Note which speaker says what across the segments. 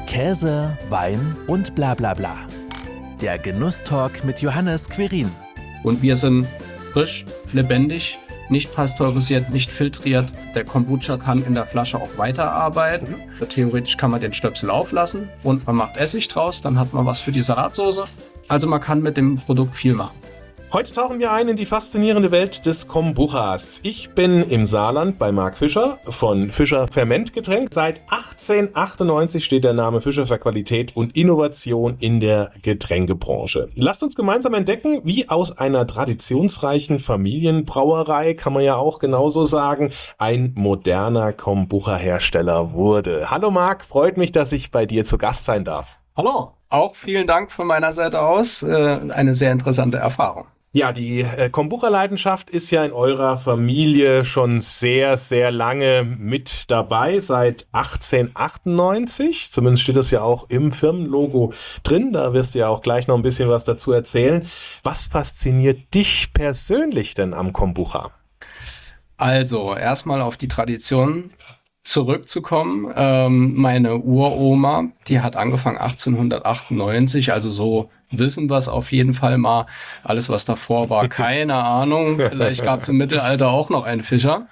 Speaker 1: Käse, Wein und bla bla bla. Der Genusstalk mit Johannes Quirin.
Speaker 2: Und wir sind frisch, lebendig, nicht pasteurisiert, nicht filtriert. Der Kombucha kann in der Flasche auch weiterarbeiten. Theoretisch kann man den Stöpsel auflassen und man macht Essig draus, dann hat man was für die Salatsoße. Also man kann mit dem Produkt viel machen.
Speaker 3: Heute tauchen wir ein in die faszinierende Welt des Kombuchas. Ich bin im Saarland bei Marc Fischer von Fischer Fermentgetränk. Seit 1898 steht der Name Fischer für Qualität und Innovation in der Getränkebranche. Lasst uns gemeinsam entdecken, wie aus einer traditionsreichen Familienbrauerei, kann man ja auch genauso sagen, ein moderner Kombucha-Hersteller wurde. Hallo Marc, freut mich, dass ich bei dir zu Gast sein darf.
Speaker 2: Hallo, auch vielen Dank von meiner Seite aus. Eine sehr interessante Erfahrung.
Speaker 3: Ja, die Kombucha-Leidenschaft ist ja in eurer Familie schon sehr, sehr lange mit dabei, seit 1898. Zumindest steht das ja auch im Firmenlogo drin. Da wirst du ja auch gleich noch ein bisschen was dazu erzählen. Was fasziniert dich persönlich denn am Kombucha?
Speaker 2: Also, erstmal auf die Tradition zurückzukommen. Meine Uroma, die hat angefangen 1898, also so wissen wir es auf jeden Fall mal. Alles, was davor war, keine Ahnung. Vielleicht gab es im Mittelalter auch noch einen Fischer.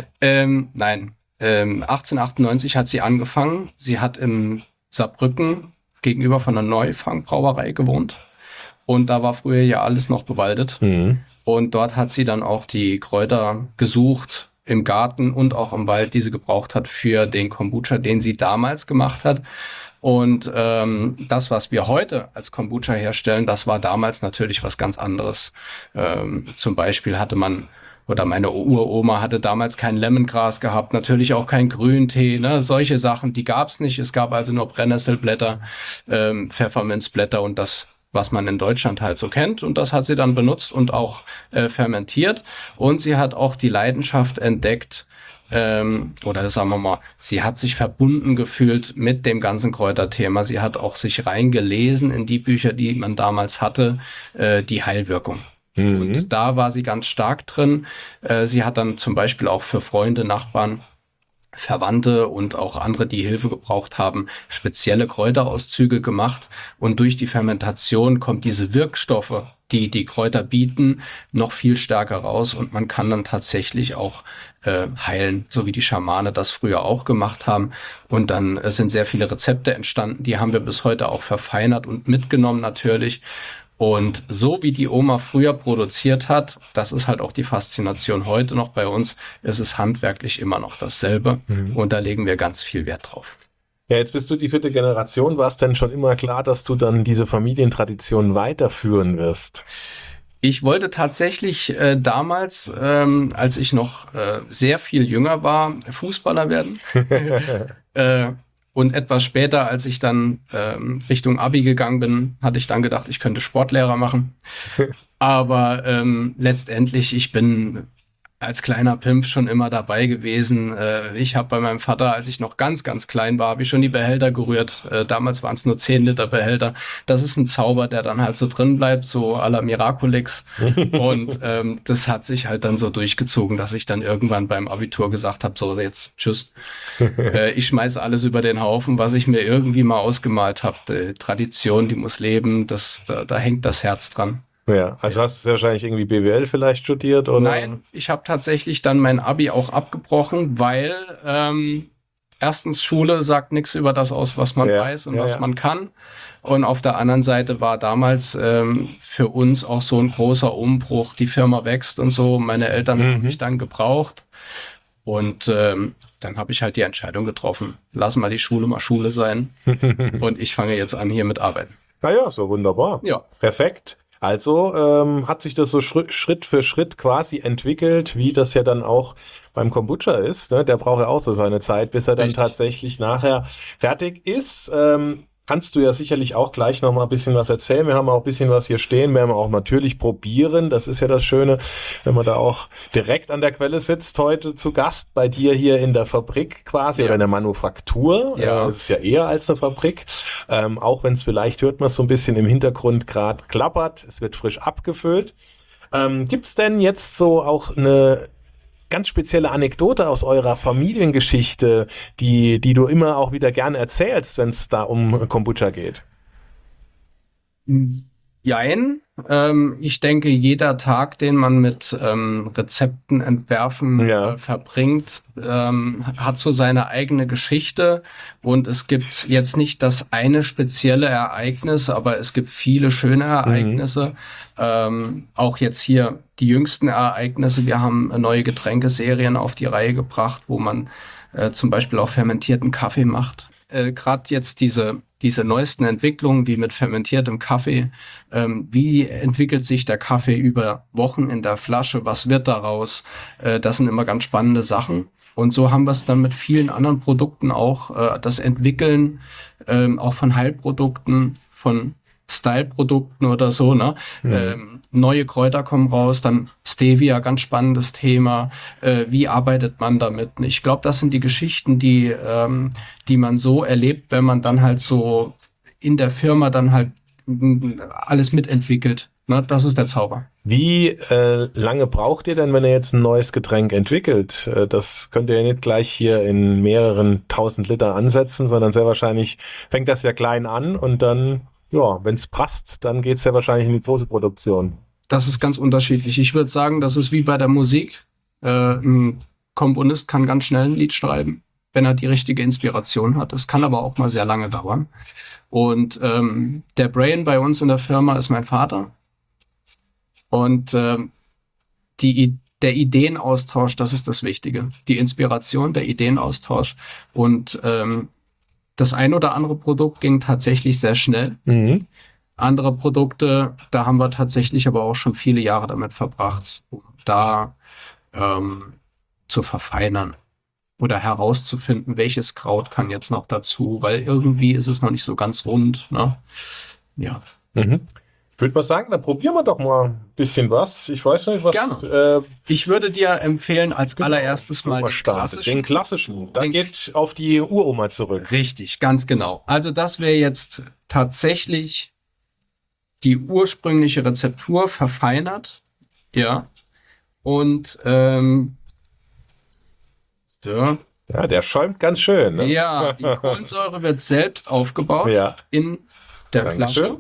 Speaker 2: 1898 hat sie angefangen. Sie hat im Saarbrücken gegenüber von einer Neufangbrauerei gewohnt. Und da war früher ja alles noch bewaldet. Mhm. Und dort hat sie dann auch die Kräuter gesucht, im Garten und auch im Wald, die sie gebraucht hat für den Kombucha, den sie damals gemacht hat. Und das, was wir heute als Kombucha herstellen, das war damals natürlich was ganz anderes. Zum Beispiel hatte man, oder meine Uroma hatte damals kein Lemongras gehabt, natürlich auch kein Grüntee, ne? Solche Sachen, die gab es nicht. Es gab also nur Brennnesselblätter, Pfefferminzblätter und das, was man in Deutschland halt so kennt. Und das hat sie dann benutzt und auch fermentiert. Und sie hat auch die Leidenschaft entdeckt, oder sagen wir mal, sie hat sich verbunden gefühlt mit dem ganzen Kräuterthema. Sie hat auch sich reingelesen in die Bücher, die man damals hatte, die Heilwirkung. Mhm. Und da war sie ganz stark drin. Sie hat dann zum Beispiel auch für Freunde, Nachbarn, Verwandte und auch andere, die Hilfe gebraucht haben, spezielle Kräuterauszüge gemacht. Und durch die Fermentation kommt diese Wirkstoffe, die die Kräuter bieten, noch viel stärker raus. Und man kann dann tatsächlich auch heilen, so wie die Schamane das früher auch gemacht haben. Und dann sind sehr viele Rezepte entstanden. Die haben wir bis heute auch verfeinert und mitgenommen natürlich. Und so wie die Oma früher produziert hat, das ist halt auch die Faszination heute noch bei uns, ist es handwerklich immer noch dasselbe. Mhm. Und da legen wir ganz viel Wert drauf.
Speaker 3: Ja, jetzt bist du die 4. Generation. War es denn schon immer klar, dass du dann diese Familientradition weiterführen wirst?
Speaker 2: Ich wollte tatsächlich damals, als ich noch sehr viel jünger war, Fußballer werden. Und etwas später, als ich dann Richtung Abi gegangen bin, hatte ich dann gedacht, ich könnte Sportlehrer machen. Aber letztendlich, ich bin als kleiner Pimpf schon immer dabei gewesen. Ich habe bei meinem Vater, als ich noch ganz, ganz klein war, habe ich schon die Behälter gerührt. Damals waren es nur 10 Liter Behälter. Das ist ein Zauber, der dann halt so drin bleibt, so à la Miraculix. Und das hat sich halt dann so durchgezogen, dass ich dann irgendwann beim Abitur gesagt habe, so jetzt tschüss. Ich schmeiße alles über den Haufen, was ich mir irgendwie mal ausgemalt habe. Die Tradition, die muss leben, da hängt das Herz dran.
Speaker 3: Ja, also hast du wahrscheinlich irgendwie BWL vielleicht studiert, oder?
Speaker 2: Nein, ich habe tatsächlich dann mein Abi auch abgebrochen, weil erstens Schule sagt nichts über das aus, was man weiß und was man kann. Und auf der anderen Seite war damals für uns auch so ein großer Umbruch, die Firma wächst und so. Meine Eltern haben mich dann gebraucht. Und dann habe ich halt die Entscheidung getroffen, lass mal die Schule mal Schule sein. Und ich fange jetzt an hier mit Arbeiten.
Speaker 3: Naja, so wunderbar. Ja. Perfekt. Also hat sich das so Schritt für Schritt quasi entwickelt, wie das ja dann auch beim Kombucha ist. Ne? Der braucht ja auch so seine Zeit, bis er dann tatsächlich nachher fertig ist. Kannst du ja sicherlich auch gleich noch mal ein bisschen was erzählen. Wir haben auch ein bisschen was hier stehen, werden wir auch natürlich probieren. Das ist ja das Schöne, wenn man da auch direkt an der Quelle sitzt, heute zu Gast bei dir hier in der Fabrik quasi oder in der Manufaktur.
Speaker 2: Ja.
Speaker 3: Es ist ja eher als eine Fabrik. Auch wenn es vielleicht, hört man es so ein bisschen im Hintergrund gerade klappert. Es wird frisch abgefüllt. Gibt es denn jetzt so auch eine ganz spezielle Anekdote aus eurer Familiengeschichte, die du immer auch wieder gerne erzählst, wenn es da um Kombucha geht?
Speaker 2: Jein. Ich denke, jeder Tag, den man mit Rezepten entwerfen verbringt, hat so seine eigene Geschichte. Und es gibt jetzt nicht das eine spezielle Ereignis, aber es gibt viele schöne Ereignisse. Auch jetzt hier die jüngsten Ereignisse. Wir haben neue Getränkeserien auf die Reihe gebracht, wo man zum Beispiel auch fermentierten Kaffee macht. Gerade jetzt diese neuesten Entwicklungen, wie mit fermentiertem Kaffee, wie entwickelt sich der Kaffee über Wochen in der Flasche, was wird daraus? Das sind immer ganz spannende Sachen. Und so haben wir es dann mit vielen anderen Produkten auch, das Entwickeln auch von Heilprodukten, von Style-Produkten oder so, ne? Neue Kräuter kommen raus, dann Stevia, ganz spannendes Thema. Wie arbeitet man damit? Ich glaube, das sind die Geschichten, die man so erlebt, wenn man dann halt so in der Firma dann halt alles mitentwickelt. Ne? Das ist der Zauber.
Speaker 3: Wie lange braucht ihr denn, wenn ihr jetzt ein neues Getränk entwickelt? Das könnt ihr ja nicht gleich hier in mehreren 1000 Liter ansetzen, sondern sehr wahrscheinlich fängt das ja klein an und dann, ja, wenn es passt, dann geht es ja wahrscheinlich in die große Produktion.
Speaker 2: Das ist ganz unterschiedlich. Ich würde sagen, das ist wie bei der Musik. Ein Komponist kann ganz schnell ein Lied schreiben, wenn er die richtige Inspiration hat. Das kann aber auch mal sehr lange dauern. Und der Brain bei uns in der Firma ist mein Vater. Und der Ideenaustausch, das ist das Wichtige. Die Inspiration, der Ideenaustausch. Und das ein oder andere Produkt ging tatsächlich sehr schnell. Andere Produkte, da haben wir tatsächlich aber auch schon viele Jahre damit verbracht, um da zu verfeinern oder herauszufinden, welches Kraut kann jetzt noch dazu, weil irgendwie ist es noch nicht so ganz rund. Ne? Ja.
Speaker 3: Ich würde mal sagen, dann probieren wir doch mal ein bisschen was. Ich weiß nicht, was...
Speaker 2: Gerne. Ich würde dir empfehlen, als allererstes mal
Speaker 3: den klassischen. Da geht auf die Uroma zurück.
Speaker 2: Richtig, ganz genau. Also das wäre jetzt tatsächlich die ursprüngliche Rezeptur verfeinert. Ja. Und so.
Speaker 3: Ja, der schäumt ganz schön. Ne?
Speaker 2: Ja, die Kohlensäure wird selbst aufgebaut in der Flasche.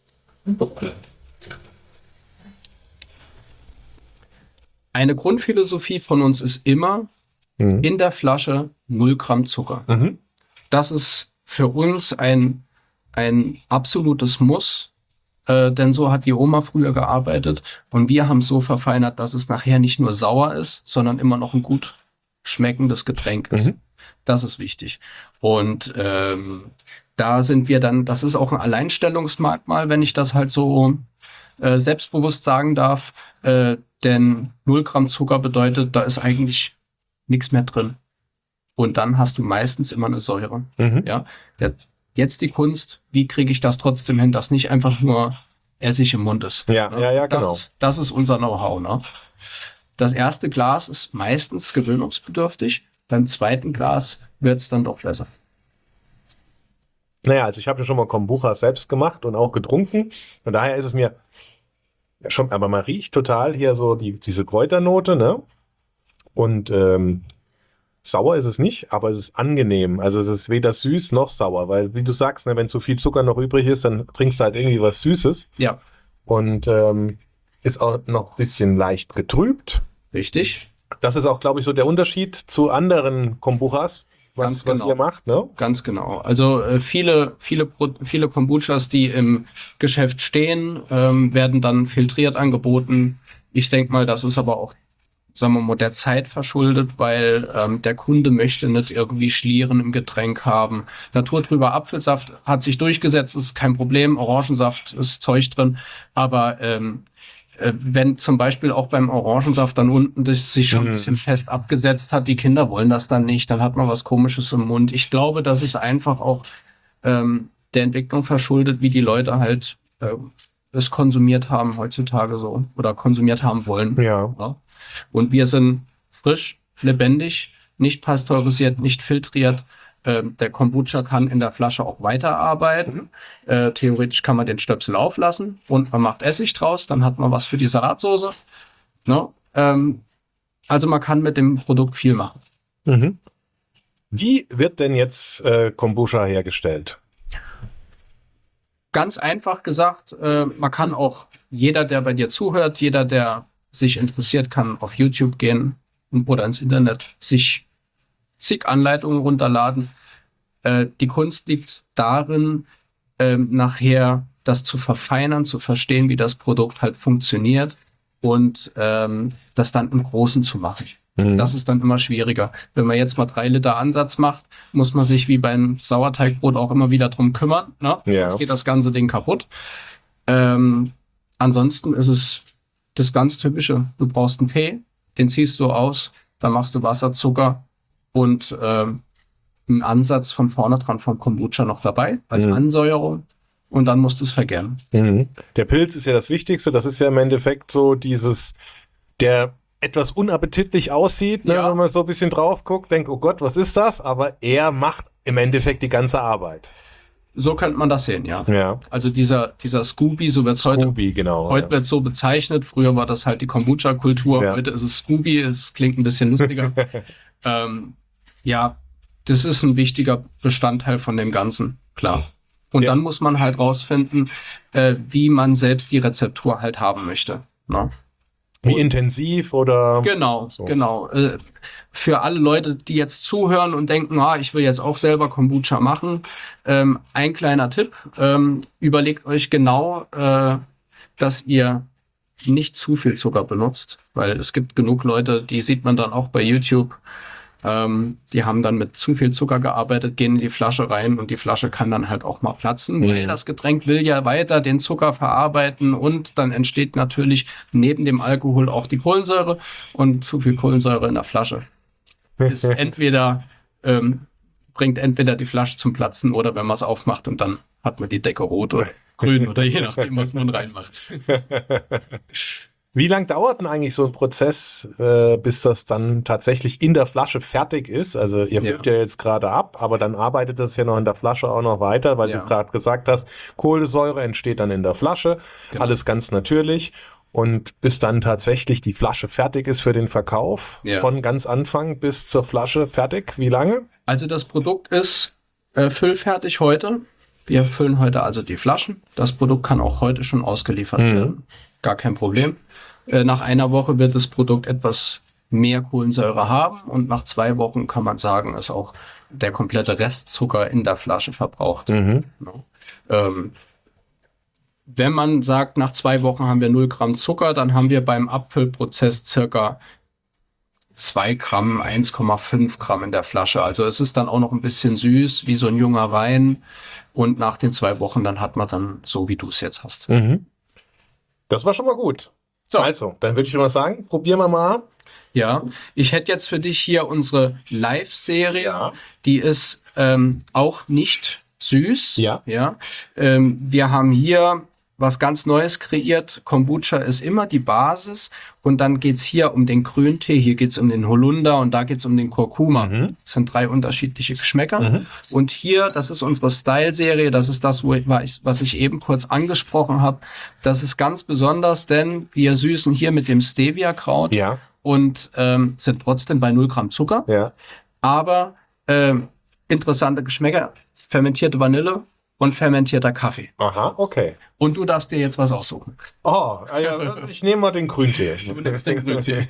Speaker 2: Eine Grundphilosophie von uns ist immer, in der Flasche 0 Gramm Zucker. Das ist für uns ein absolutes Muss, denn so hat die Oma früher gearbeitet und wir haben so verfeinert, dass es nachher nicht nur sauer ist, sondern immer noch ein gut schmeckendes Getränk ist. Das ist wichtig. Und da sind wir dann, das ist auch ein Alleinstellungsmerkmal, wenn ich das halt so selbstbewusst sagen darf, denn 0 Gramm Zucker bedeutet, da ist eigentlich nichts mehr drin. Und dann hast du meistens immer eine Säure. Ja? Jetzt die Kunst, wie kriege ich das trotzdem hin, dass nicht einfach nur Essig im Mund ist.
Speaker 3: Ja, genau.
Speaker 2: Das ist unser Know-how. Ne? Das erste Glas ist meistens gewöhnungsbedürftig. Beim zweiten Glas wird es dann doch besser.
Speaker 3: Naja, also ich habe ja schon mal Kombucha selbst gemacht und auch getrunken. Von daher ist es mir schon, aber man riecht total hier so diese Kräuternote, ne? Und sauer ist es nicht, aber es ist angenehm. Also es ist weder süß noch sauer, weil wie du sagst, ne, wenn zu viel Zucker noch übrig ist, dann trinkst du halt irgendwie was Süßes.
Speaker 2: Ja.
Speaker 3: Und ist auch noch ein bisschen leicht getrübt.
Speaker 2: Richtig.
Speaker 3: Das ist auch, glaube ich, so der Unterschied zu anderen Kombuchas, was ihr macht, ne?
Speaker 2: Ganz genau. Also viele Kombuchas, die im Geschäft stehen, werden dann filtriert angeboten. Ich denke mal, das ist aber auch, sagen wir mal, der Zeit verschuldet, weil der Kunde möchte nicht irgendwie Schlieren im Getränk haben. Naturtrüber Apfelsaft hat sich durchgesetzt, ist kein Problem. Orangensaft ist Zeug drin. Aber wenn zum Beispiel auch beim Orangensaft dann unten das sich schon ein bisschen fest abgesetzt hat, die Kinder wollen das dann nicht, dann hat man was Komisches im Mund. Ich glaube, dass sich einfach auch der Entwicklung verschuldet, wie die Leute halt es konsumiert haben heutzutage so oder konsumiert haben wollen.
Speaker 3: Ja.
Speaker 2: Und wir sind frisch, lebendig, nicht pasteurisiert, nicht filtriert. Der Kombucha kann in der Flasche auch weiterarbeiten. Theoretisch kann man den Stöpsel auflassen und man macht Essig draus, dann hat man was für die Salatsoße. Ne? Also man kann mit dem Produkt viel machen.
Speaker 3: Mhm. Wie wird denn jetzt Kombucha hergestellt?
Speaker 2: Ganz einfach gesagt, man kann auch, jeder, der bei dir zuhört, jeder, der sich interessiert, kann auf YouTube gehen oder ins Internet, sich zig Anleitungen runterladen. Die Kunst liegt darin, nachher das zu verfeinern, zu verstehen, wie das Produkt halt funktioniert und das dann im Großen zu machen. Das ist dann immer schwieriger. Wenn man jetzt mal 3 Liter Ansatz macht, muss man sich wie beim Sauerteigbrot auch immer wieder drum kümmern. Ne?
Speaker 3: Ja.
Speaker 2: Sonst geht das ganze Ding kaputt. Ansonsten ist es das ganz Typische. Du brauchst einen Tee, den ziehst du aus, dann machst du Wasser, Zucker und einen Ansatz von vorne dran vom Kombucha noch dabei als Ansäuerung. Und dann musst du es vergären.
Speaker 3: Der Pilz ist ja das Wichtigste. Das ist ja im Endeffekt so der etwas unappetitlich aussieht, ne? Wenn man so ein bisschen drauf guckt, denkt, oh Gott, was ist das? Aber er macht im Endeffekt die ganze Arbeit.
Speaker 2: So könnte man das sehen, ja. Also dieser Scooby, so wird es heute.
Speaker 3: Genau.
Speaker 2: Heute wird es so bezeichnet. Früher war das halt die Kombucha-Kultur. Ja. Heute ist es Scooby. Es klingt ein bisschen lustiger. Das ist ein wichtiger Bestandteil von dem Ganzen, klar. Und dann muss man halt rausfinden, wie man selbst die Rezeptur halt haben möchte. Ne?
Speaker 3: Wie intensiv oder?
Speaker 2: Genau. Für alle Leute, die jetzt zuhören und denken, ich will jetzt auch selber Kombucha machen, ein kleiner Tipp, überlegt euch genau, dass ihr nicht zu viel Zucker benutzt, weil es gibt genug Leute, die sieht man dann auch bei YouTube, die haben dann mit zu viel Zucker gearbeitet, gehen in die Flasche rein und die Flasche kann dann halt auch mal platzen, weil das Getränk will ja weiter den Zucker verarbeiten und dann entsteht natürlich neben dem Alkohol auch die Kohlensäure und zu viel Kohlensäure in der Flasche ist bringt entweder die Flasche zum Platzen oder wenn man es aufmacht und dann hat man die Decke rot oder grün oder je nachdem, was man reinmacht.
Speaker 3: Wie lang dauert denn eigentlich so ein Prozess, bis das dann tatsächlich in der Flasche fertig ist? Also ihr füllt ja jetzt gerade ab, aber dann arbeitet das ja noch in der Flasche auch noch weiter, weil du gerade gesagt hast, Kohlensäure entsteht dann in der Flasche, alles ganz natürlich. Und bis dann tatsächlich die Flasche fertig ist für den Verkauf, von ganz Anfang bis zur Flasche fertig, wie lange?
Speaker 2: Also das Produkt ist füllfertig heute. Wir füllen heute also die Flaschen. Das Produkt kann auch heute schon ausgeliefert werden. Gar kein Problem. Nach einer Woche wird das Produkt etwas mehr Kohlensäure haben und nach 2 Wochen kann man sagen, ist auch der komplette Restzucker in der Flasche verbraucht. Wenn man sagt, nach 2 Wochen haben wir 0 Gramm Zucker, dann haben wir beim Abfüllprozess circa 2 Gramm, 1,5 Gramm in der Flasche. Also es ist dann auch noch ein bisschen süß, wie so ein junger Wein. Und nach den 2 Wochen, dann hat man dann so, wie du es jetzt hast.
Speaker 3: Das war schon mal gut. So. Also, dann würde ich mal sagen, probieren wir mal.
Speaker 2: Ja, ich hätte jetzt für dich hier unsere Live-Serie. Die ist auch nicht süß. Wir haben hier was ganz Neues kreiert. Kombucha ist immer die Basis und dann geht's hier um den Grüntee, hier geht's um den Holunder und da geht's um den Kurkuma. Das sind 3 unterschiedliche Geschmäcker. Und hier, das ist unsere Style-Serie, das ist das, was ich eben kurz angesprochen habe. Das ist ganz besonders, denn wir süßen hier mit dem Stevia-Kraut und sind trotzdem bei 0 Gramm Zucker. Aber interessante Geschmäcker, fermentierte Vanille und fermentierter Kaffee.
Speaker 3: Aha, okay.
Speaker 2: Und du darfst dir jetzt was aussuchen.
Speaker 3: Oh, ich nehme mal den Grüntee.
Speaker 2: Du nimmst den Grüntee.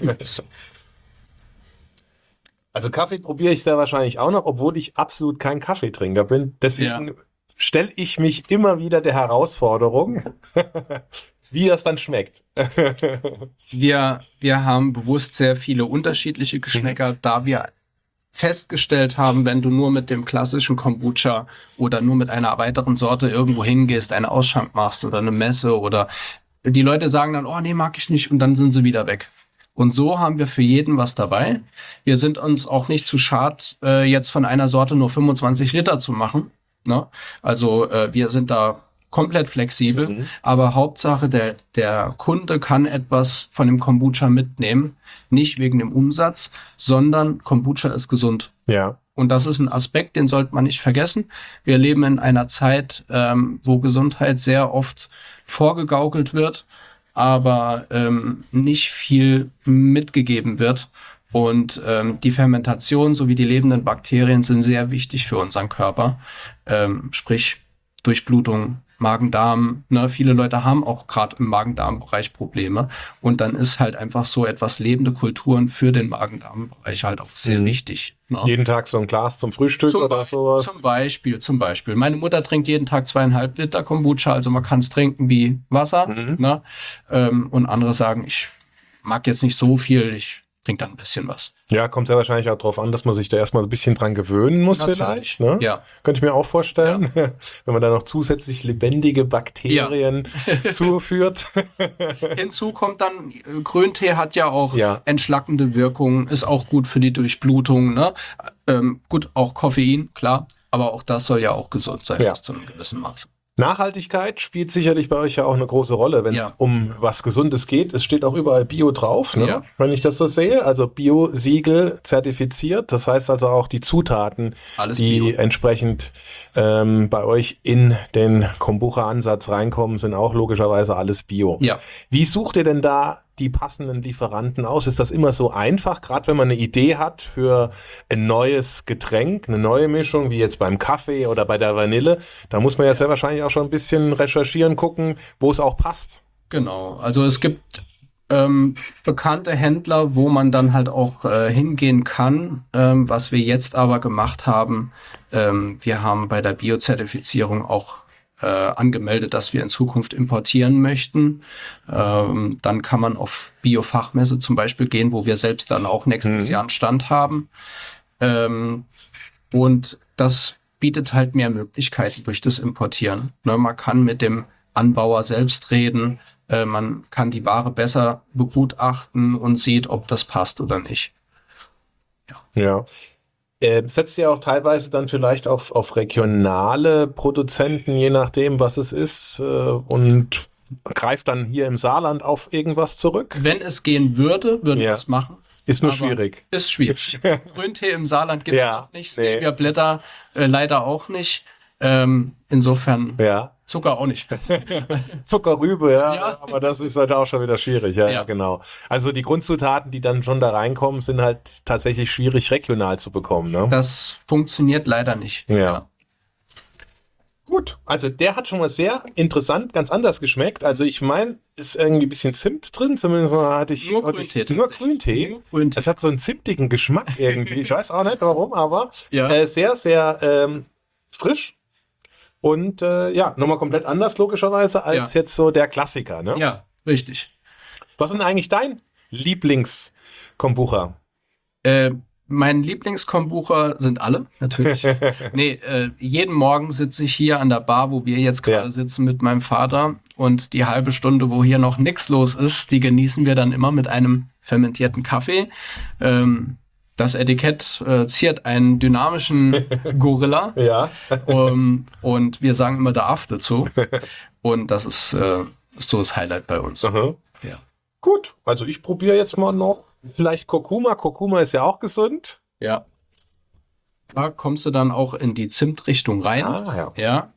Speaker 3: Also Kaffee probiere ich sehr wahrscheinlich auch noch, obwohl ich absolut kein Kaffeetrinker bin. Deswegen stelle ich mich immer wieder der Herausforderung, wie das dann schmeckt.
Speaker 2: Wir haben bewusst sehr viele unterschiedliche Geschmäcker, da wir festgestellt haben, wenn du nur mit dem klassischen Kombucha oder nur mit einer weiteren Sorte irgendwo hingehst, einen Ausschank machst oder eine Messe oder die Leute sagen dann, oh nee, mag ich nicht und dann sind sie wieder weg. Und so haben wir für jeden was dabei. Wir sind uns auch nicht zu schade, jetzt von einer Sorte nur 25 Liter zu machen. Ne? Also wir sind da komplett flexibel, aber Hauptsache der Kunde kann etwas von dem Kombucha mitnehmen, nicht wegen dem Umsatz, sondern Kombucha ist gesund. Und das ist ein Aspekt, den sollte man nicht vergessen. Wir leben in einer Zeit, wo Gesundheit sehr oft vorgegaukelt wird. aber nicht viel mitgegeben wird. Und die Fermentation sowie die lebenden Bakterien sind sehr wichtig für unseren Körper. Sprich Durchblutung, Magen-Darm. Ne? Viele Leute haben auch gerade im Magen-Darm-Bereich Probleme. Und dann ist halt einfach so etwas lebende Kulturen für den Magen-Darm-Bereich halt auch sehr wichtig. Ne?
Speaker 3: Jeden Tag so ein Glas zum Frühstück oder sowas?
Speaker 2: Zum Beispiel. Meine Mutter trinkt jeden Tag 2,5 Liter Kombucha. Also man kann es trinken wie Wasser. Ne? Und andere sagen, ich mag jetzt nicht so viel, ich trinke dann ein bisschen was.
Speaker 3: Ja, kommt ja wahrscheinlich auch drauf an, dass man sich da erstmal ein bisschen dran gewöhnen muss. Natürlich. Vielleicht. Ne?
Speaker 2: Ja.
Speaker 3: Könnte ich mir auch vorstellen, wenn man da noch zusätzlich lebendige Bakterien zuführt.
Speaker 2: Hinzu kommt dann, Grüntee hat ja auch entschlackende Wirkung, ist auch gut für die Durchblutung. Ne? Gut, auch Koffein, klar, aber auch das soll ja auch gesund sein, bis zu einem gewissen Maß.
Speaker 3: Nachhaltigkeit spielt sicherlich bei euch ja auch eine große Rolle, wenn es um was Gesundes geht. Es steht auch überall Bio drauf, ne? Wenn ich das so sehe. Also Bio-Siegel zertifiziert. Das heißt also auch die Zutaten, alles die Bio. Entsprechend bei euch in den Kombucha-Ansatz reinkommen, sind auch logischerweise alles Bio.
Speaker 2: Ja.
Speaker 3: Wie sucht ihr denn da die passenden Lieferanten aus? Ist das immer so einfach, gerade wenn man eine Idee hat für ein neues Getränk, eine neue Mischung, wie jetzt beim Kaffee oder bei der Vanille? Da muss man ja sehr wahrscheinlich auch schon ein bisschen recherchieren, gucken, wo es auch passt.
Speaker 2: Genau, also es gibt bekannte Händler, wo man dann halt auch hingehen kann. Was wir jetzt aber gemacht haben, wir haben bei der Bio-Zertifizierung auch angemeldet, dass wir in Zukunft importieren möchten. Dann kann man auf Bio-Fachmesse zum Beispiel gehen, wo wir selbst dann auch nächstes Jahr einen Stand haben. Und das bietet halt mehr Möglichkeiten durch das Importieren. Ne, man kann mit dem Anbauer selbst reden, man kann die Ware besser begutachten und sieht, ob das passt oder nicht.
Speaker 3: Ja. Setzt ihr auch teilweise dann vielleicht auf regionale Produzenten, je nachdem, was es ist, und greift dann hier im Saarland auf irgendwas zurück?
Speaker 2: Wenn es gehen würde, würden wir es machen.
Speaker 3: Ist nur schwierig.
Speaker 2: Ist schwierig. Grüntee im Saarland gibt es noch nicht, Stevia-Blätter leider auch nicht. Insofern Zucker auch nicht.
Speaker 3: Zuckerrübe, aber das ist halt auch schon wieder schwierig. Ja, genau. Also die Grundzutaten, die dann schon da reinkommen, sind halt tatsächlich schwierig regional zu bekommen. Ne?
Speaker 2: Das funktioniert leider nicht.
Speaker 3: Ja. Gut, also der hat schon mal sehr interessant, ganz anders geschmeckt. Also ich meine, ist irgendwie ein bisschen Zimt drin, zumindest mal hatte ich nur Grüntee. Es hat so einen zimtigen Geschmack irgendwie. Ich weiß auch nicht warum, aber sehr, sehr frisch. Und nochmal komplett anders logischerweise als jetzt so der Klassiker, ne?
Speaker 2: Ja, richtig.
Speaker 3: Was ist denn eigentlich dein Lieblings-Kombucha?
Speaker 2: Mein Lieblings-Kombucha sind alle, natürlich. Jeden Morgen sitze ich hier an der Bar, wo wir jetzt gerade sitzen mit meinem Vater. Und die halbe Stunde, wo hier noch nichts los ist, die genießen wir dann immer mit einem fermentierten Kaffee. Das Etikett ziert einen dynamischen Gorilla. Und wir sagen immer der Aff dazu. Und das ist so das Highlight bei uns. Ja.
Speaker 3: Gut, also ich probiere jetzt mal noch vielleicht Kurkuma. Kurkuma ist ja auch gesund.
Speaker 2: Ja. Da kommst du dann auch in die Zimtrichtung rein. Ja.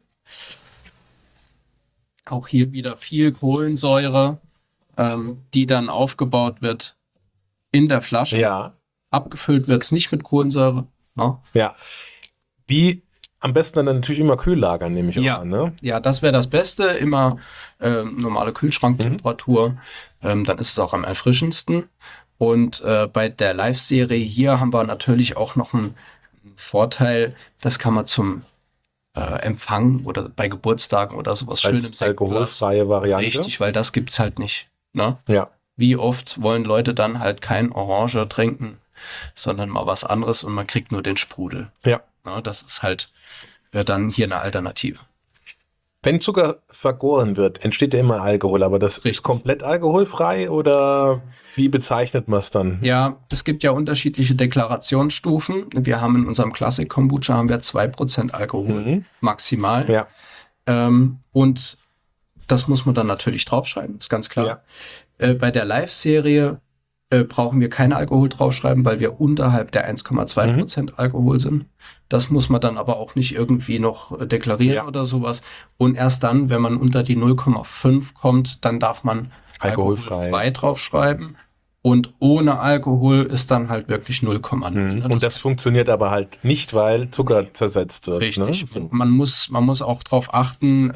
Speaker 2: Auch hier wieder viel Kohlensäure, die dann aufgebaut wird in der Flasche.
Speaker 3: Ja.
Speaker 2: Abgefüllt wird es nicht mit Kohlensäure. No?
Speaker 3: Ja. Wie am besten dann natürlich immer kühl lagern, nehme ich auch an. Ne?
Speaker 2: Ja, das wäre das Beste. Immer normale Kühlschranktemperatur. Dann ist es auch am erfrischendsten. Und bei der Live-Serie hier haben wir natürlich auch noch einen Vorteil. Das kann man zum Empfang oder bei Geburtstagen oder sowas schön im
Speaker 3: Als alkoholfreie Variante.
Speaker 2: Richtig, weil das gibt es halt nicht. Ne?
Speaker 3: Ja.
Speaker 2: Wie oft wollen Leute dann halt kein Orange trinken, sondern mal was anderes und man kriegt nur den Sprudel.
Speaker 3: Ja.
Speaker 2: Na, das ist halt dann hier eine Alternative.
Speaker 3: Wenn Zucker vergoren wird, entsteht ja immer Alkohol, aber das ist komplett alkoholfrei oder wie bezeichnet man es dann?
Speaker 2: Ja, es gibt ja unterschiedliche Deklarationsstufen. Wir haben in unserem Classic Kombucha 2% Alkohol maximal.
Speaker 3: Ja.
Speaker 2: Und das muss man dann natürlich draufschreiben, ist ganz klar. Ja. Bei der Live-Serie brauchen wir keinen Alkohol draufschreiben, weil wir unterhalb der 1,2% Alkohol sind. Das muss man dann aber auch nicht irgendwie noch deklarieren oder sowas. Und erst dann, wenn man unter die 0,5 kommt, dann darf man
Speaker 3: alkoholfrei
Speaker 2: draufschreiben. Und ohne Alkohol ist dann halt wirklich 0,0.
Speaker 3: Und das funktioniert aber halt nicht, weil Zucker zersetzt wird.
Speaker 2: Richtig.
Speaker 3: Ne? So.
Speaker 2: Man muss auch darauf achten,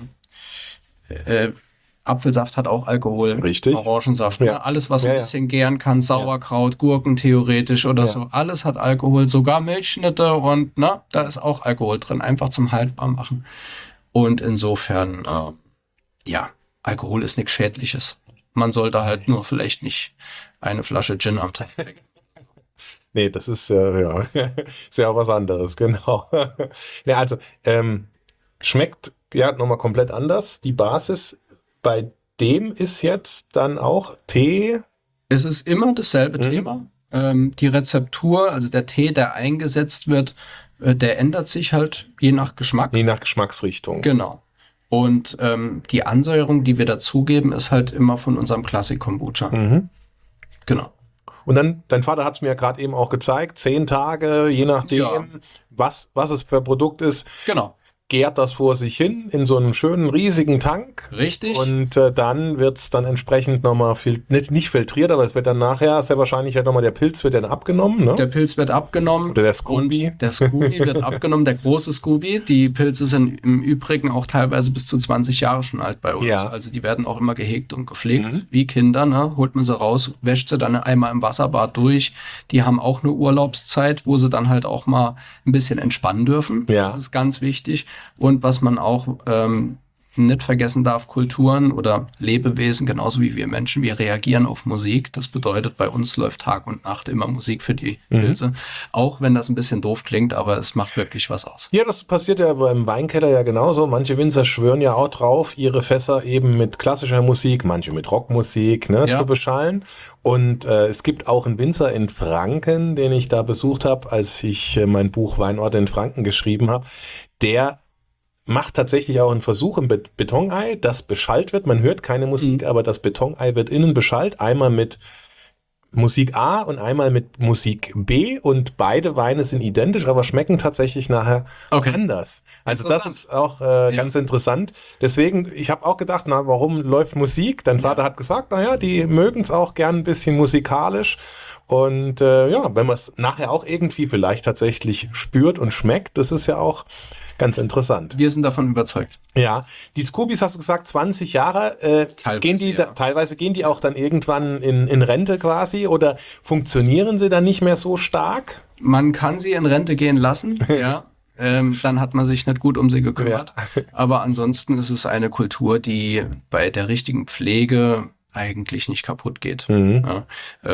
Speaker 2: Apfelsaft hat auch Alkohol.
Speaker 3: Richtig.
Speaker 2: Orangensaft.
Speaker 3: Ja.
Speaker 2: Ne? Alles, was ein bisschen gären kann, Sauerkraut, Gurken theoretisch oder so, alles hat Alkohol, sogar Milchschnitte und da ist auch Alkohol drin, einfach zum haltbar machen. Und insofern, Alkohol ist nichts Schädliches. Man sollte halt nur vielleicht nicht eine Flasche Gin am Tag trinken.
Speaker 3: Nee, das ist ist ja auch was anderes, genau. Ja, also schmeckt ja nochmal komplett anders. Die Basis bei dem ist jetzt dann auch Tee.
Speaker 2: Es ist immer dasselbe Thema. Die Rezeptur, also der Tee, der eingesetzt wird, der ändert sich halt je nach Geschmack.
Speaker 3: Je nach Geschmacksrichtung.
Speaker 2: Genau. Und die Ansäuerung, die wir dazugeben, ist halt immer von unserem Klassik-Kombucha. Genau.
Speaker 3: Und dann, dein Vater hat es mir ja gerade eben auch gezeigt, 10 Tage, je nachdem, was es für ein Produkt ist.
Speaker 2: Genau.
Speaker 3: Gärt das vor sich hin in so einem schönen, riesigen Tank.
Speaker 2: Richtig.
Speaker 3: Und dann wird es dann entsprechend nochmal, nicht filtriert, aber es wird dann nachher sehr wahrscheinlich ja nochmal, der Pilz wird dann abgenommen. Ne?
Speaker 2: Der Pilz wird abgenommen.
Speaker 3: Oder der Scooby.
Speaker 2: Der Scooby wird abgenommen, der große Scooby. Die Pilze sind im Übrigen auch teilweise bis zu 20 Jahre schon alt bei uns.
Speaker 3: Ja.
Speaker 2: Also die werden auch immer gehegt und gepflegt, wie Kinder. Ne? Holt man sie raus, wäscht sie dann einmal im Wasserbad durch. Die haben auch eine Urlaubszeit, wo sie dann halt auch mal ein bisschen entspannen dürfen.
Speaker 3: Ja.
Speaker 2: Das ist ganz wichtig. Und was man auch nicht vergessen darf, Kulturen oder Lebewesen, genauso wie wir Menschen, wir reagieren auf Musik. Das bedeutet, bei uns läuft Tag und Nacht immer Musik für die Pilze. Auch wenn das ein bisschen doof klingt, aber es macht wirklich was aus.
Speaker 3: Ja, das passiert ja beim Weinkeller ja genauso. Manche Winzer schwören ja auch drauf, ihre Fässer eben mit klassischer Musik, manche mit Rockmusik zu beschallen. Und es gibt auch einen Winzer in Franken, den ich da besucht habe, als ich mein Buch Weinorte in Franken geschrieben habe. Der macht tatsächlich auch einen Versuch im Betonei, das beschallt wird. Man hört keine Musik, aber das Betonei wird innen beschallt. Einmal mit Musik A und einmal mit Musik B. Und beide Weine sind identisch, aber schmecken tatsächlich nachher anders. Also das ist auch ganz interessant. Deswegen, ich habe auch gedacht, warum läuft Musik? Dein Vater hat gesagt, die mögen es auch gern ein bisschen musikalisch. Und wenn man es nachher auch irgendwie vielleicht tatsächlich spürt und schmeckt, das ist ja auch ganz interessant.
Speaker 2: Wir sind davon überzeugt.
Speaker 3: Ja, die Scoobies, hast du gesagt, 20 Jahre. Teilweise gehen die auch dann irgendwann in Rente quasi oder funktionieren sie dann nicht mehr so stark?
Speaker 2: Man kann sie in Rente gehen lassen, dann hat man sich nicht gut um sie gekümmert. Ja. Aber ansonsten ist es eine Kultur, die bei der richtigen Pflege eigentlich nicht kaputt geht. Ja,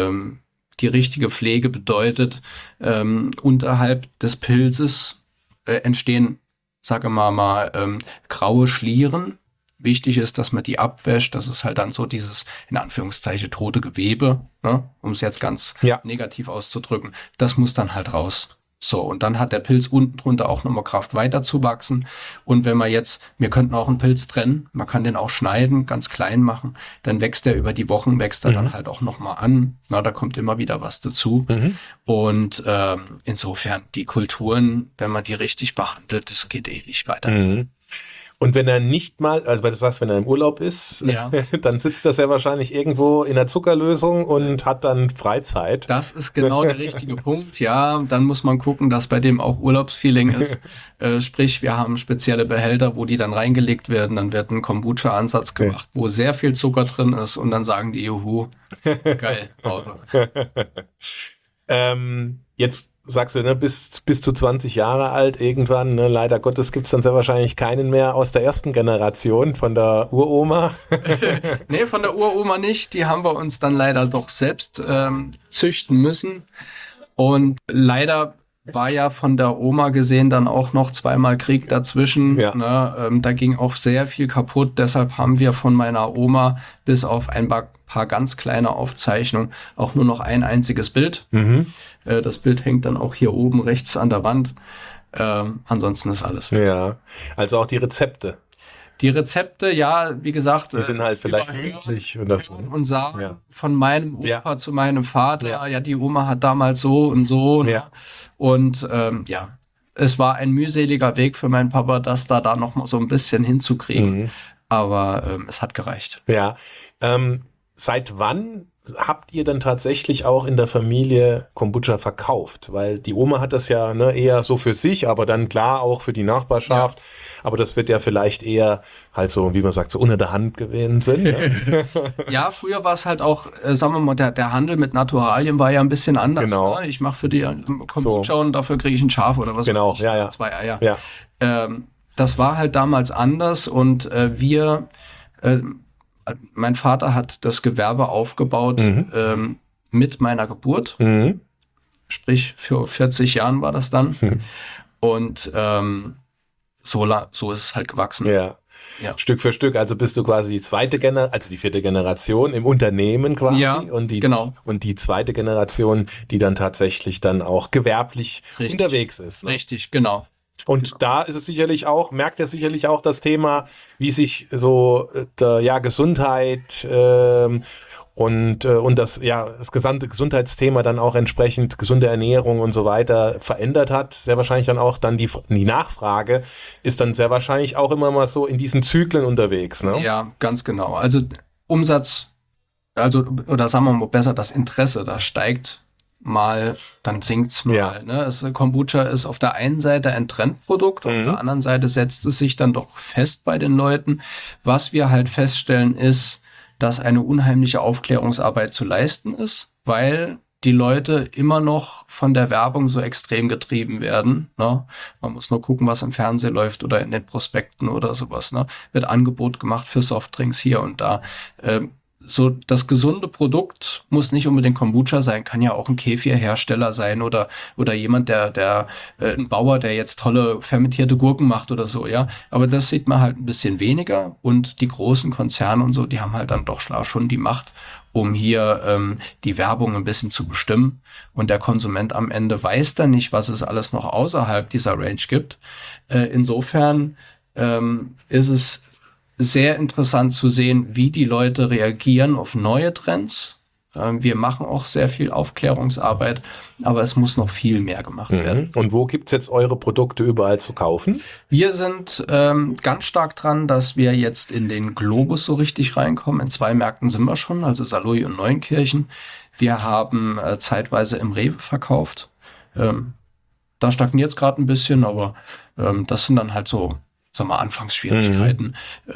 Speaker 2: die richtige Pflege bedeutet, unterhalb des Pilzes entstehen, sage mal, graue Schlieren. Wichtig ist, dass man die abwäscht. Das ist halt dann so dieses, in Anführungszeichen, tote Gewebe, um es jetzt ganz negativ auszudrücken. Das muss dann halt raus. So, und dann hat der Pilz unten drunter auch nochmal Kraft weiter zu wachsen. Und wenn wir könnten auch einen Pilz trennen, man kann den auch schneiden, ganz klein machen, dann wächst er über die Wochen, wächst er dann halt auch nochmal an. Da kommt immer wieder was dazu. Und insofern, die Kulturen, wenn man die richtig behandelt, das geht nicht weiter.
Speaker 3: Und wenn er nicht mal, also weil du sagst, wenn er im Urlaub ist, dann sitzt er sehr wahrscheinlich irgendwo in der Zuckerlösung und hat dann Freizeit.
Speaker 2: Das ist genau der richtige Punkt, Dann muss man gucken, dass bei dem auch Urlaubsfeeling ist. Sprich, wir haben spezielle Behälter, wo die dann reingelegt werden. Dann wird ein Kombucha-Ansatz gemacht, wo sehr viel Zucker drin ist. Und dann sagen die, juhu, geil, Auto.
Speaker 3: Jetzt sagst du, bis zu 20 Jahre alt irgendwann, leider Gottes gibt es dann sehr wahrscheinlich keinen mehr aus der ersten Generation von der Uroma.
Speaker 2: Nee, von der Uroma nicht. Die haben wir uns dann leider doch selbst züchten müssen. Und leider war ja von der Oma gesehen dann auch noch zweimal Krieg dazwischen. Da ging auch sehr viel kaputt. Deshalb haben wir von meiner Oma bis auf ein paar ganz kleine Aufzeichnungen auch nur noch ein einziges Bild. Das Bild hängt dann auch hier oben rechts an der Wand. Ansonsten ist alles.
Speaker 3: Ja, also auch die Rezepte.
Speaker 2: Die Rezepte, wie gesagt,
Speaker 3: die sind halt vielleicht niedlich oder so.
Speaker 2: Und sagen von meinem Opa zu meinem Vater, die Oma hat damals so und so. Und es war ein mühseliger Weg für meinen Papa, das da noch mal so ein bisschen hinzukriegen. aber es hat gereicht.
Speaker 3: Ja, seit wann habt ihr dann tatsächlich auch in der Familie Kombucha verkauft? Weil die Oma hat das ja eher so für sich, aber dann klar auch für die Nachbarschaft. Ja. Aber das wird ja vielleicht eher halt so, wie man sagt, so unter der Hand gewesen. Ne?
Speaker 2: Ja, früher war es halt auch, sagen wir mal, der Handel mit Naturalien war ja ein bisschen anders.
Speaker 3: Genau.
Speaker 2: Ne? Ich mache für die Kombucha und dafür kriege ich ein Schaf oder was.
Speaker 3: Genau,
Speaker 2: ich,
Speaker 3: ja.
Speaker 2: 2 Eier.
Speaker 3: Ja.
Speaker 2: Das war halt damals anders und mein Vater hat das Gewerbe aufgebaut mit meiner Geburt. Sprich, für 40 Jahren war das dann. Und so ist es halt gewachsen.
Speaker 3: Ja. Stück für Stück. Also bist du quasi die 4. Generation im Unternehmen quasi.
Speaker 2: Ja, genau.
Speaker 3: Und die 2. Generation, die dann tatsächlich dann auch gewerblich unterwegs ist. Ne?
Speaker 2: Richtig, genau.
Speaker 3: Und da ist es merkt er sicherlich auch das Thema, wie sich so Gesundheit und das gesamte Gesundheitsthema dann auch entsprechend gesunde Ernährung und so weiter verändert hat. Sehr wahrscheinlich dann auch die Nachfrage ist dann sehr wahrscheinlich auch immer mal so in diesen Zyklen unterwegs. Ne?
Speaker 2: Ja, ganz genau. Also Umsatz, oder sagen wir mal besser, das Interesse, das steigt mal, dann sinkt's mal.
Speaker 3: Ja.
Speaker 2: Ne? Kombucha ist auf der einen Seite ein Trendprodukt, auf der anderen Seite setzt es sich dann doch fest bei den Leuten. Was wir halt feststellen ist, dass eine unheimliche Aufklärungsarbeit zu leisten ist, weil die Leute immer noch von der Werbung so extrem getrieben werden. Ne? Man muss nur gucken, was im Fernsehen läuft oder in den Prospekten oder sowas. Ne? Wird Angebot gemacht für Softdrinks hier und da. So, das gesunde Produkt muss nicht unbedingt Kombucha sein, kann ja auch ein Kefir-Hersteller sein oder jemand, der ein Bauer, der jetzt tolle fermentierte Gurken macht oder so, ja. Aber das sieht man halt ein bisschen weniger und die großen Konzerne und so, die haben halt dann doch schon die Macht, um hier die Werbung ein bisschen zu bestimmen. Und der Konsument am Ende weiß dann nicht, was es alles noch außerhalb dieser Range gibt. Insofern ist es sehr interessant zu sehen, wie die Leute reagieren auf neue Trends. Wir machen auch sehr viel Aufklärungsarbeit, aber es muss noch viel mehr gemacht werden.
Speaker 3: Und wo gibt es jetzt eure Produkte überall zu kaufen?
Speaker 2: Wir sind ganz stark dran, dass wir jetzt in den Globus so richtig reinkommen. In 2 Märkten sind wir schon, also Saarlouis und Neunkirchen. Wir haben zeitweise im Rewe verkauft. Da stagniert es gerade ein bisschen, aber das sind dann halt so, sagen wir, Anfangsschwierigkeiten.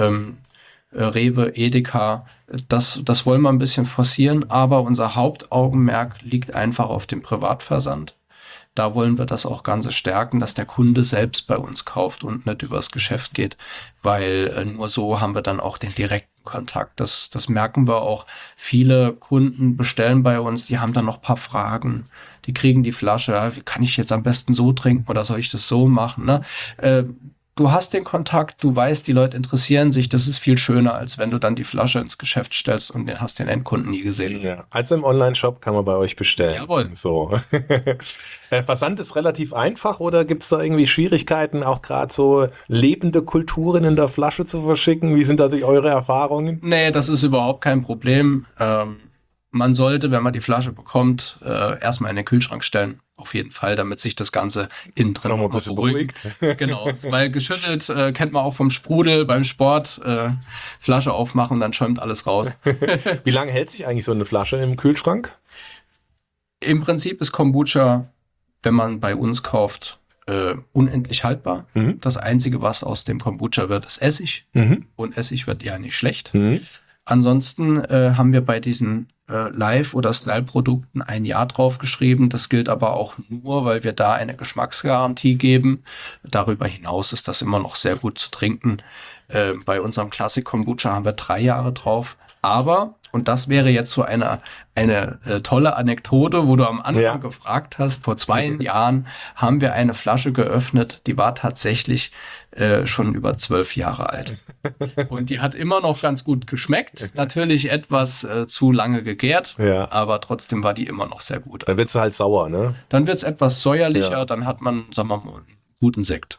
Speaker 2: Rewe, Edeka, das wollen wir ein bisschen forcieren, aber unser Hauptaugenmerk liegt einfach auf dem Privatversand. Da wollen wir das auch Ganze stärken, dass der Kunde selbst bei uns kauft und nicht übers Geschäft geht, weil nur so haben wir dann auch den direkten Kontakt. Das merken wir auch. Viele Kunden bestellen bei uns, die haben dann noch ein paar Fragen. Die kriegen die Flasche, wie kann ich jetzt am besten so trinken oder soll ich das so machen? Ne? Du hast den Kontakt, du weißt, die Leute interessieren sich, das ist viel schöner, als wenn du dann die Flasche ins Geschäft stellst und hast den Endkunden nie gesehen.
Speaker 3: Ja, also im Online-Shop kann man bei euch bestellen.
Speaker 2: Jawohl.
Speaker 3: So. Versand ist relativ einfach oder gibt es da irgendwie Schwierigkeiten, auch gerade so lebende Kulturen in der Flasche zu verschicken? Wie sind da eure Erfahrungen?
Speaker 2: Nee, das ist überhaupt kein Problem. Man sollte, wenn man die Flasche bekommt, erstmal in den Kühlschrank stellen. Auf jeden Fall, damit sich das Ganze innen drin
Speaker 3: noch mal ein bisschen beruhigt.
Speaker 2: Genau, weil geschüttelt kennt man auch vom Sprudel beim Sport. Flasche aufmachen, dann schäumt alles raus.
Speaker 3: Wie lange hält sich eigentlich so eine Flasche im Kühlschrank?
Speaker 2: Im Prinzip ist Kombucha, wenn man bei uns kauft, unendlich haltbar. Das Einzige, was aus dem Kombucha wird, ist Essig. Und Essig wird ja nicht schlecht. Ansonsten haben wir bei diesen Live- oder Style-Produkten 1 Jahr drauf geschrieben. Das gilt aber auch nur, weil wir da eine Geschmacksgarantie geben. Darüber hinaus ist das immer noch sehr gut zu trinken. Bei unserem Classic Kombucha haben wir 3 Jahre drauf. Aber, und das wäre jetzt so eine tolle Anekdote, wo du am Anfang gefragt hast, vor 2 Jahren haben wir eine Flasche geöffnet, die war tatsächlich schon über 12 Jahre alt. Und die hat immer noch ganz gut geschmeckt. Natürlich etwas zu lange gegärt, aber trotzdem war die immer noch sehr gut.
Speaker 3: Dann wird sie halt sauer, ne?
Speaker 2: Dann wird es etwas säuerlicher, dann hat man, sagen wir mal, guten Sekt.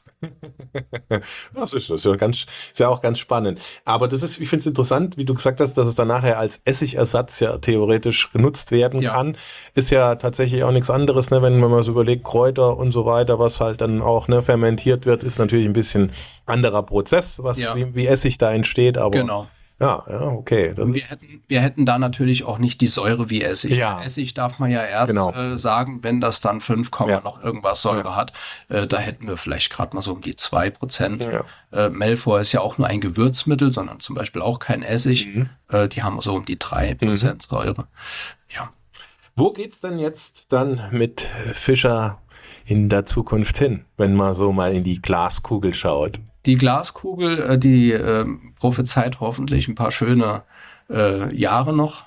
Speaker 3: Das ist ja auch ganz spannend. Aber ich finde es interessant, wie du gesagt hast, dass es dann nachher als Essigersatz ja theoretisch genutzt werden kann. Ist ja tatsächlich auch nichts anderes, ne, wenn man so überlegt, Kräuter und so weiter, was halt dann auch fermentiert wird, ist natürlich ein bisschen anderer Prozess, wie Essig da entsteht, aber
Speaker 2: genau.
Speaker 3: Ja, okay.
Speaker 2: Wir hätten da natürlich auch nicht die Säure wie Essig.
Speaker 3: Ja.
Speaker 2: Essig darf man ja erst sagen, wenn das dann 5, noch irgendwas Säure hat. Da hätten wir vielleicht gerade mal so um die 2%. Ja. Melphor ist ja auch nur ein Gewürzmittel, sondern zum Beispiel auch kein Essig. Die haben so um die 3% Säure. Ja.
Speaker 3: Wo geht's denn jetzt dann mit Fischer in der Zukunft hin, wenn man so mal in die Glaskugel schaut?
Speaker 2: Die Glaskugel, die prophezeit hoffentlich ein paar schöne Jahre noch,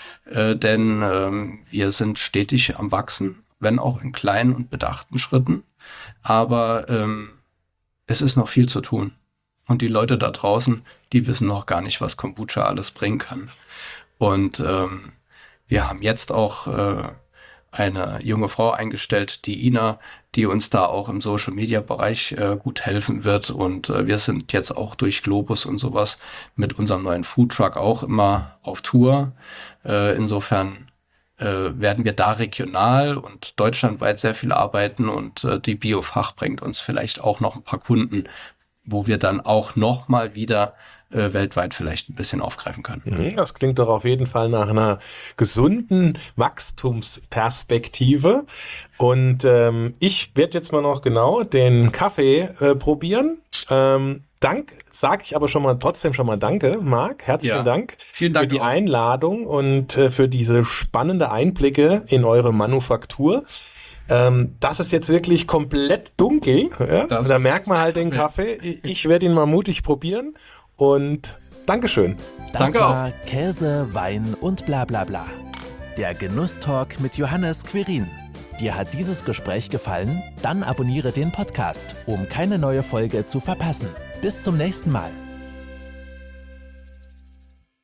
Speaker 2: denn wir sind stetig am Wachsen, wenn auch in kleinen und bedachten Schritten. Aber es ist noch viel zu tun. Und die Leute da draußen, die wissen noch gar nicht, was Kombucha alles bringen kann. Und wir haben jetzt auch eine junge Frau eingestellt, die Ina, die uns da auch im Social-Media-Bereich gut helfen wird. Und wir sind jetzt auch durch Globus und sowas mit unserem neuen Foodtruck auch immer auf Tour. Insofern werden wir da regional und deutschlandweit sehr viel arbeiten und die Biofach bringt uns vielleicht auch noch ein paar Kunden, wo wir dann auch noch mal wieder weltweit vielleicht ein bisschen aufgreifen können.
Speaker 3: Das klingt doch auf jeden Fall nach einer gesunden Wachstumsperspektive. Und ich werde jetzt mal noch genau den Kaffee probieren. Sage ich aber trotzdem schon mal Danke, Marc. Herzlichen Dank
Speaker 2: Vielen Dank
Speaker 3: für die Einladung und für diese spannende Einblicke in eure Manufaktur. Das ist jetzt wirklich komplett dunkel. Ja? Da merkt man halt den Kaffee. Ich werde ihn mal mutig probieren. Und Dankeschön.
Speaker 1: Das war Käse, Wein und bla bla bla. Der Genusstalk mit Johannes Quirin. Dir hat dieses Gespräch gefallen? Dann abonniere den Podcast, um keine neue Folge zu verpassen. Bis zum nächsten Mal.